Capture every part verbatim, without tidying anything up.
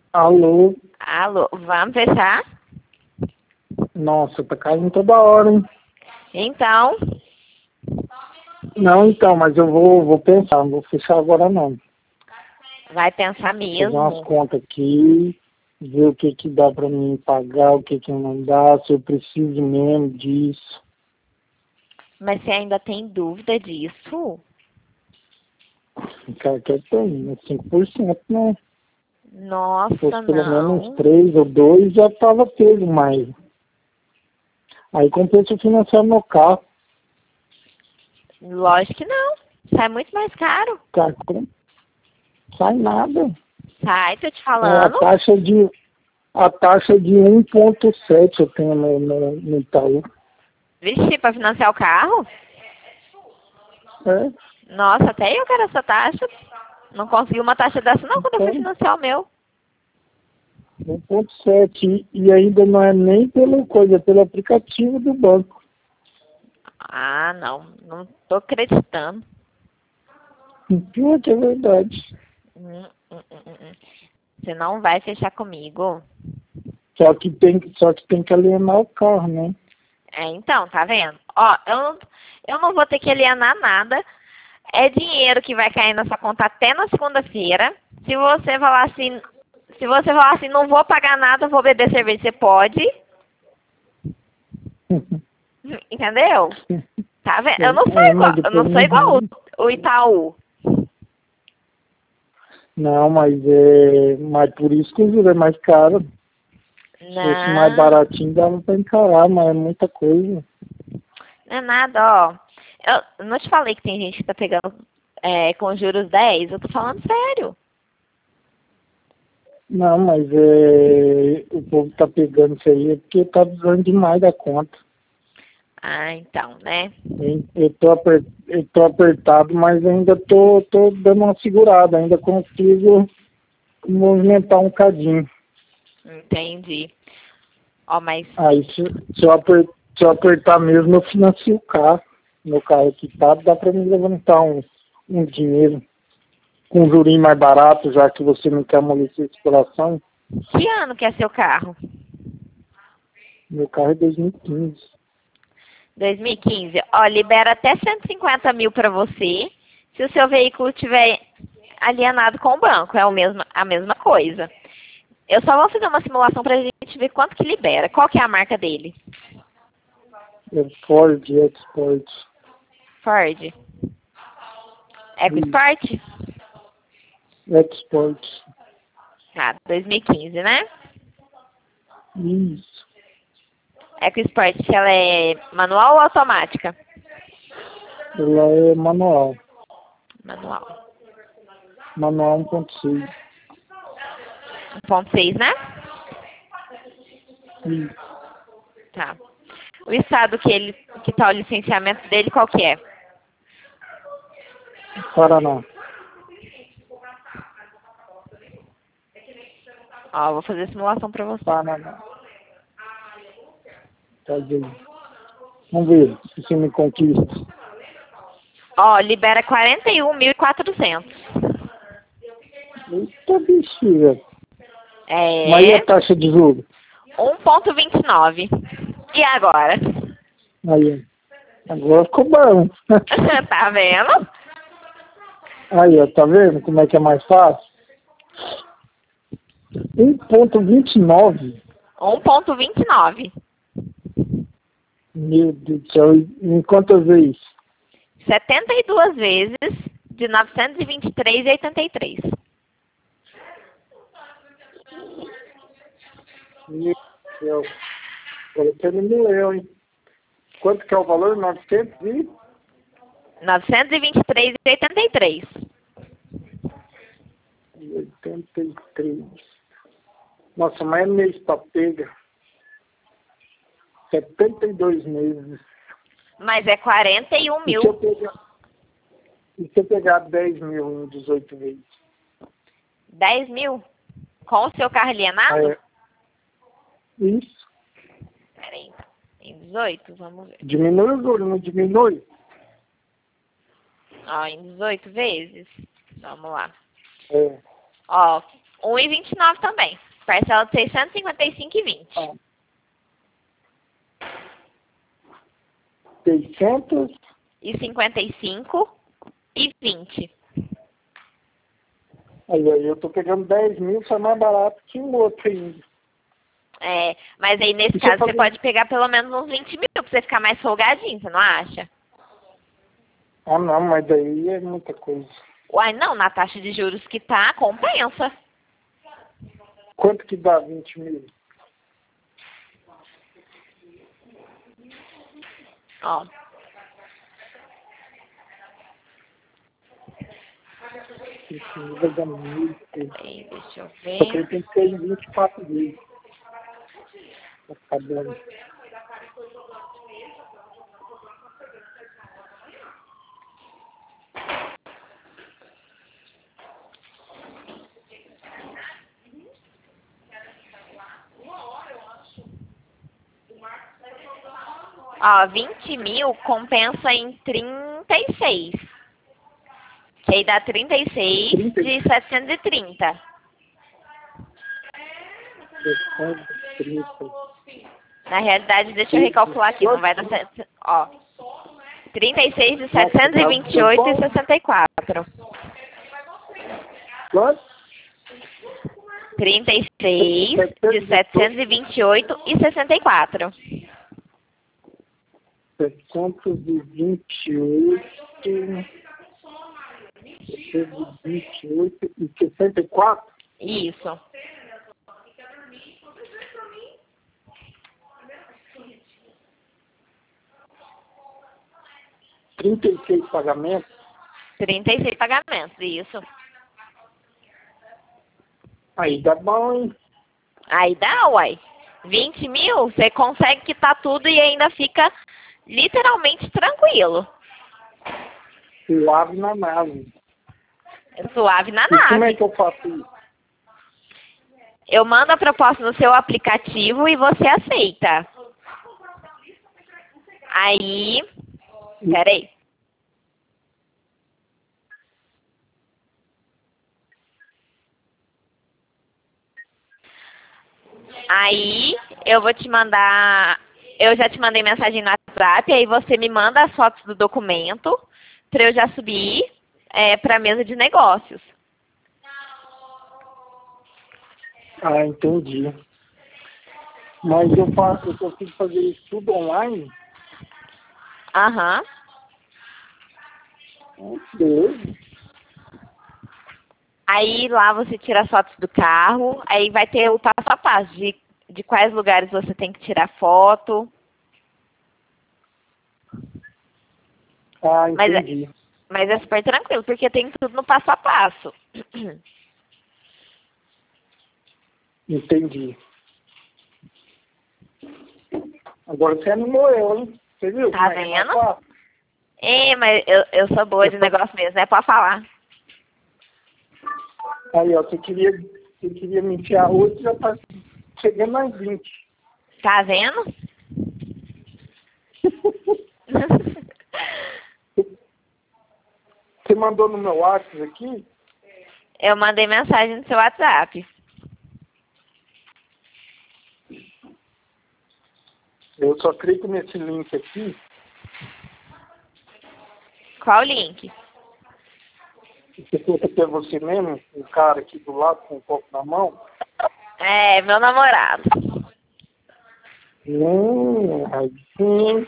Alô? Alô, vamos fechar? Nossa, tá caindo toda hora, hein? Então, Não, então, mas eu vou, vou pensar, não vou fechar agora não. vai pensar Fazer umas mesmo. contas aqui, ver o que que dá pra mim pagar, o que que não dá, se eu preciso mesmo disso. Mas você ainda tem dúvida disso? Cara, que eu tenho, cinco por cento, né? Se Nossa, fosse pelo menos não. três ou dois, já tava pego mais. Aí compensa financiar meu carro. Lógico que não. Sai muito mais caro. Cara, com- sai nada. Sai, tô te É a falando. taxa de, a taxa de um ponto sete eu tenho no, no, no Itaú. Vixe, pra financiar o carro? É, Nossa, até eu quero essa taxa. Não consegui uma taxa dessa não quando eu fui então, financiar o meu. um ponto sete. E ainda não é nem pela coisa, é pelo aplicativo do banco. Ah, não. Não tô acreditando. Pior que é verdade. Hum, hum, hum, hum, hum. Você não vai fechar comigo. Só que tem, só que, tem que alienar o carro, né? É, então, tá vendo? Ó, eu não, eu não vou ter que alienar nada. É dinheiro que vai cair na sua conta até na segunda-feira. Se você falar assim, se você falar assim, não vou pagar nada, vou beber cerveja, você pode. Entendeu? Tá vendo? Eu não sou É, igual, mas eu não depois sou não igual vem. o, o Itaú. Não, mas é. Mas por isso que o juro é mais caro. Se fosse mais Não, baratinho, dava pra encarar, mas é muita coisa. não é nada, ó. Eu não te falei que tem gente que tá pegando é, com juros dez. Eu tô falando sério. Não, mas é. O povo tá pegando isso aí é porque tá precisando demais da conta. Ah, então, né? Eu, eu, tô, aper, eu tô apertado, mas ainda tô, tô dando uma segurada, ainda consigo movimentar um cadinho. Entendi. Ó, mas Aí se, se, eu aper, se eu apertar mesmo, eu financio o carro. Meu carro equipado, dá pra me levantar um, um dinheiro com um jurinho mais barato, já que você não quer amolecer esse coração. que ano que é seu carro? Meu carro é dois mil e quinze. dois mil e quinze. Ó, libera até cento e cinquenta mil para você, se o seu veículo tiver alienado com o banco. É o mesmo, a mesma coisa. Eu só vou fazer uma simulação para a gente ver quanto que libera. Qual que é a marca dele? É Ford Export. Ford. Isso. EcoSport? Export. Ah, dois mil e quinze, né? Isso. EcoSport, ela é manual ou automática? Ela é manual. Manual. Manual um ponto seis. um ponto seis, né? Isso. Tá. O estado que ele que tá o licenciamento dele, qual que é? Paraná. Ó, vou fazer a simulação para você. Paraná. Tá aí. Vamos ver se você me conquista. Ó, libera quarenta e um mil e quatrocentos. Eita bexiga. Mas e É a taxa de juros? um ponto vinte e nove. E agora? Aí, agora ficou bom. Tá vendo? Aí, ó, tá vendo como é que é mais fácil? um ponto vinte e nove. um ponto vinte e nove. Meu Deus do céu. Em quantas vezes? setenta e duas vezes de novecentos e vinte e três e oitenta e três. Meu Deus do céu. Agora você não me leu, hein? Quanto que é o valor? novecentos e novecentos e vinte e três e oitenta e três. oitenta e três. Nossa, mas é mês pra pega. setenta e dois meses. Mas é quarenta e um E se eu mil. pegar, e se eu pegar dez mil em dezoito vezes? dez mil? Com o seu carro alienado? É, isso. Peraí, então. Em dezoito, vamos ver. Diminui o juro, não diminui? Ó, em dezoito vezes. Vamos lá. É. Ó, um e vinte e nove também. Parcela de seiscentos e cinquenta e cinco e vinte. Ah. seiscentos E cinquenta e cinco e vinte. Aí, aí eu tô pegando dez mil, sai mais barato que o outro ainda. É, mas aí nesse Deixa eu caso você fazer- pode pegar pelo menos uns vinte mil pra você ficar mais folgadinho, você não acha? Ah, não, mas daí é muita coisa. Uai, não, na taxa de juros que tá, compensa. Quanto que dá vinte mil? Ó, vinte mil vai dar mil. peraí, deixa eu Só que ver. ele tem que ser em vinte e quatro vezes. Tá acabando. Ó, vinte mil compensa em trinta e seis. Que aí dá trinta e seis trinta. de setecentos e trinta. trinta. Na realidade, deixa eu recalcular aqui, não vai dar sete, ó. trinta e seis de setecentos e vinte e oito e sessenta e quatro. Quanto? trinta e seis de setecentos e vinte e oito e sessenta e quatro. setecentos e vinte e oito. setecentos e vinte e oito e sessenta e quatro. Isso. trinta e seis pagamentos. trinta e seis pagamentos, isso. Aí dá bom, hein? Aí dá, uai. vinte mil, você consegue quitar tudo e ainda fica literalmente tranquilo. Suave na nave. Suave na E como é nave. que eu faço isso? Eu mando a proposta no seu aplicativo e você aceita. Aí, peraí. Aí, eu vou te mandar, eu já te mandei mensagem no WhatsApp, aí você me manda as fotos do documento para eu já subir é, para a mesa de negócios. Ah, entendi. Mas eu faço, eu consigo fazer isso tudo online? Aham. Beleza. Aí lá você tira as fotos do carro, aí vai ter o passo a passo de, de quais lugares você tem que tirar foto. Ah, Mas é, entendi. mas é super tranquilo, porque tem tudo no passo a passo. Entendi. Agora você animou eu, hein? Você viu? Tá como é que é mais vendo? fácil? É, mas eu, eu sou boa de negócio mesmo, é pra falar. Aí, ó, você queria, você queria me enfiar hoje, já tá chegando às vinte. Tá vendo? Você mandou no meu WhatsApp aqui? Eu mandei mensagem no seu WhatsApp. Eu só clico nesse link aqui. Qual o link? Você conta que é você mesmo, o cara aqui do lado com o copo na mão. É, meu namorado. Hum, aí sim.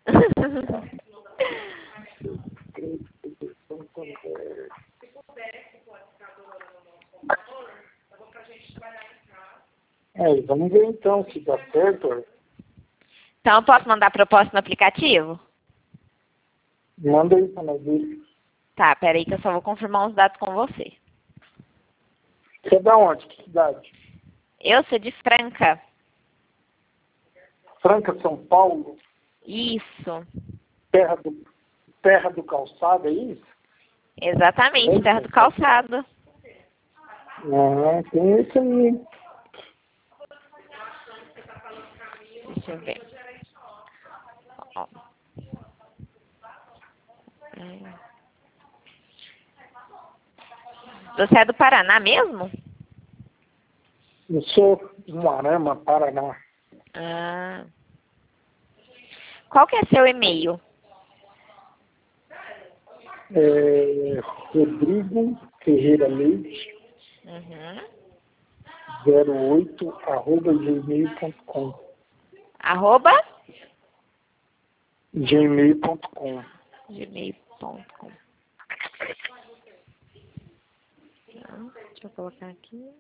É, vamos ver então se dá certo. Então eu posso mandar proposta no aplicativo? Manda aí pra nós ver. Tá, peraí que eu só vou confirmar uns dados com você. Você é da onde? Que cidade? Eu sou de Franca. Franca, São Paulo? Isso. Terra do, terra do calçado, é isso? Exatamente, Terra do Calçado. Ah, tem isso aí. Deixa eu ver. Ó. Você é do Paraná mesmo? Eu sou de Moarama, Paraná. Ah. Qual que é seu e-mail? É Rodrigo Ferreira Leite, Uhum. zero oito, arroba gmail ponto com. Arroba? gmail ponto com. gmail ponto com. Deixa eu colocar aqui.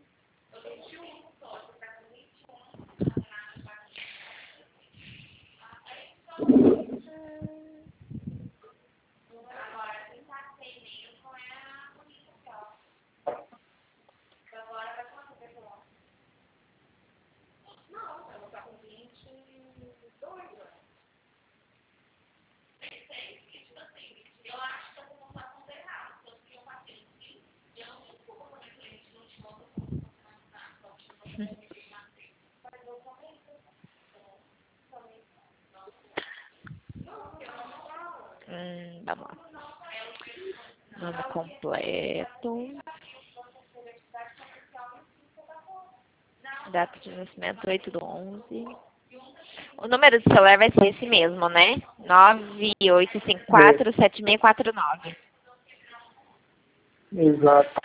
Hum, vamos lá. Nome completo. Data de nascimento oito do onze. O número do celular vai ser esse mesmo, né? nove oito cinco quatro, sete seis quatro nove. Exato.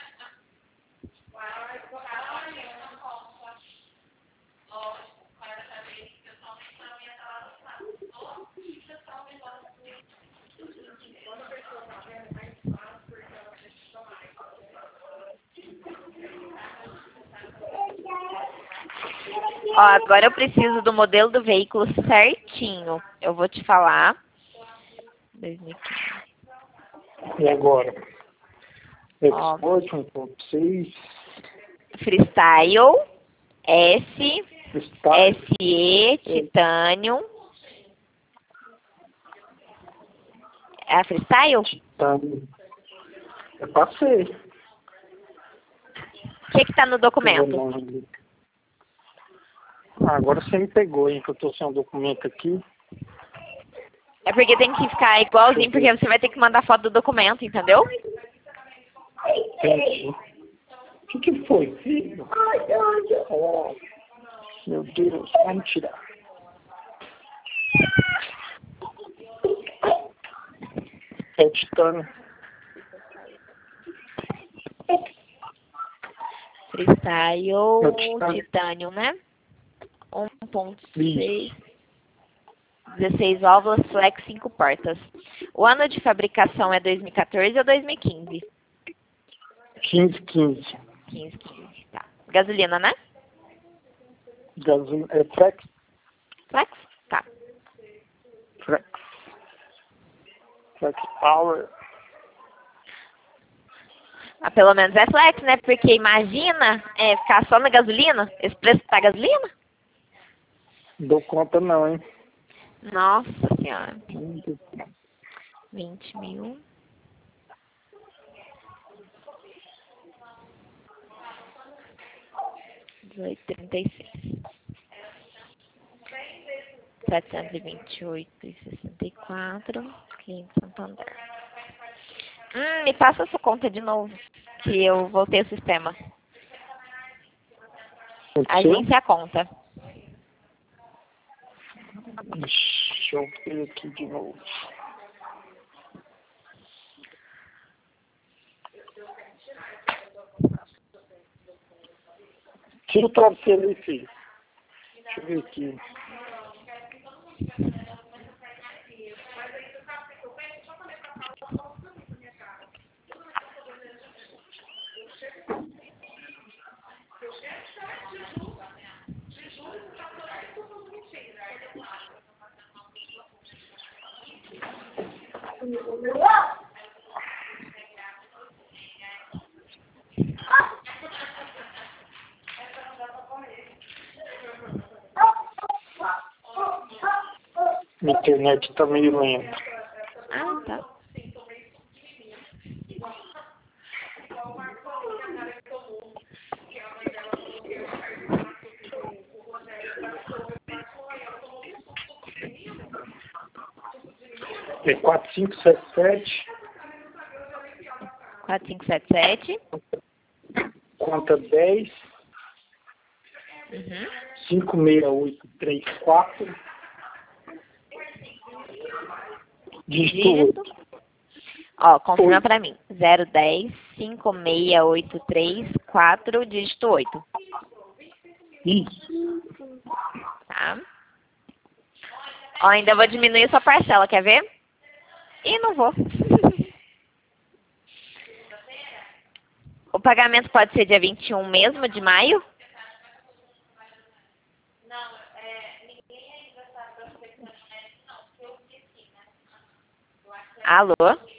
Ó, agora eu preciso do modelo do veículo certinho. Eu vou te falar. dois mil e quinze. E agora? Ó. Export um ponto seis. Freestyle. S. Freestyle. S E. Titanium. É a Freestyle? Titanium. Eu passei. O que que tá no documento? Ah, agora você me pegou, hein, que eu tô sem um documento aqui. É porque tem que ficar igualzinho, porque você vai ter que mandar foto do documento, entendeu? Entendi. O que que foi, filho? Oh, meu Deus, vamos tirar. É o titânio. Freestyle, É o titânio. Titanium, né? um ponto seis. dezesseis válvulas, flex, cinco portas. O ano de fabricação é dois mil e quatorze ou dois mil e quinze? quinze, quinze. quinze, quinze, tá. Gasolina, né? Gasolina. É flex? Flex? Tá. Flex. Flex Power. Ah, pelo menos é flex, né? Porque imagina é, ficar só na gasolina, esse preço da gasolina? Não dou conta não, hein? Nossa senhora. vinte mil. dezoito, trinta e seis. setecentos e vinte e oito e sessenta e quatro. Cliente Santander. Hum, me passa a sua conta de novo, que eu voltei ao sistema. Agência conta. Deixa eu ver aqui de novo. Tira o travesseiro aí, filho. Deixa eu ver aqui. Minha internet tá meio lenta. Ah, tá. É quatro cinco sete sete. quatro cinco sete sete. Conta dez. Uhum. cinco seis oito três quatro. Dígito Dígito. oito. Ó, confirma Oito. pra mim. zero um zero, cinco seis oito três quatro, dígito oito. Isso. Tá? Ó, ainda vou diminuir sua parcela, quer ver? Ih, não vou. O pagamento pode ser dia vinte e um mesmo, de maio? Alô?